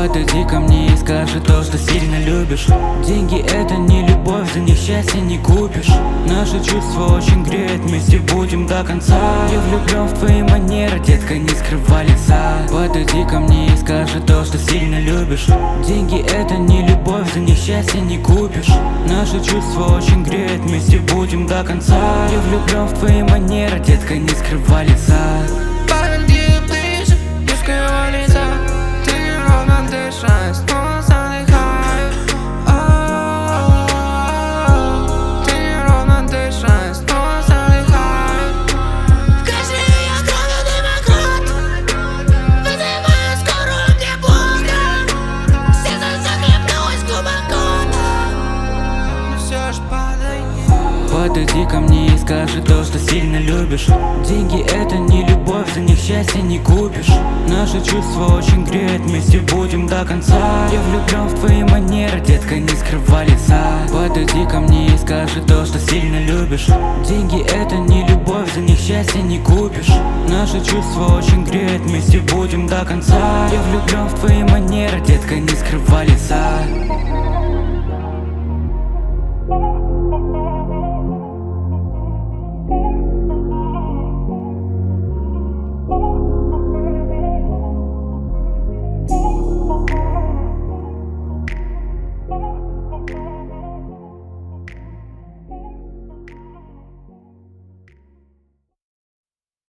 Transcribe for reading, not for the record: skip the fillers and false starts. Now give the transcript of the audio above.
Подойди ко мне и скажи то, что сильно любишь. Деньги это не любовь, за них счастье не купишь. Наши чувства очень греют, вместе будем до конца. Я влюблен в твои манеры, детка, не скрывай лица. Подойди ко мне и скажи то, что сильно любишь. Деньги это не любовь, за них счастье не купишь. Наши чувства очень греют, вместе будем до конца. Я влюблен в твои манеры, детка, не скрывай лица. Подойди ближе, не скрывай лица. Ты ровно дышишь, снова задыхаюсь. Ты неровно дышишь, снова задыхаюсь. Скажи, я кровью демократ, вызываю скорую, мне больно. Сердце захлебнулось глубоко. Но все ж подойди. Подойди ко мне и скажи то, что сильно любишь. Деньги это не любовь, за них счастье не купишь. Наши чувства очень греют, вместе будем до конца. Я влюблен в твои манеры, детка, не скрывай лица. Подойди ко мне и скажи то, что сильно любишь. Деньги это не любовь, за них счастье не купишь. Наши чувства очень греют, вместе будем до конца. Я влюблен в твои манеры, детка, не скрывай лица.